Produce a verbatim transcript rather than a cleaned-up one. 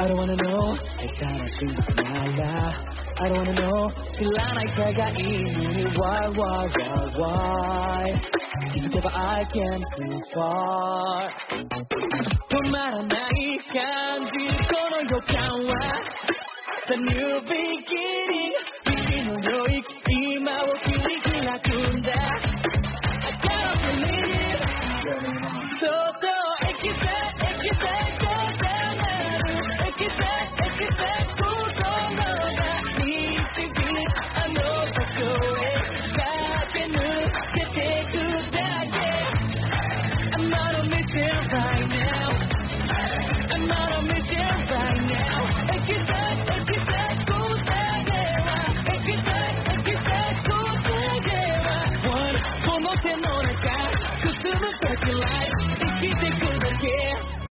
I don't wanna know 下手な真実なら I don't wanna know 知らない手がいいのに Why, why, why, why 気づけば I can't go far 止まらない感じこの予感は The new beginning 道の領域今を切り開くんだ I gotta believe そっとエキセエキセゴーダなるエキセエキセ心が導きあの場所へ駆け抜けてくだけ I'm on a mission right now I'm on a mission right now エキセエキセゴーダではエキセエキセゴーダでは One この手の中進む先 Life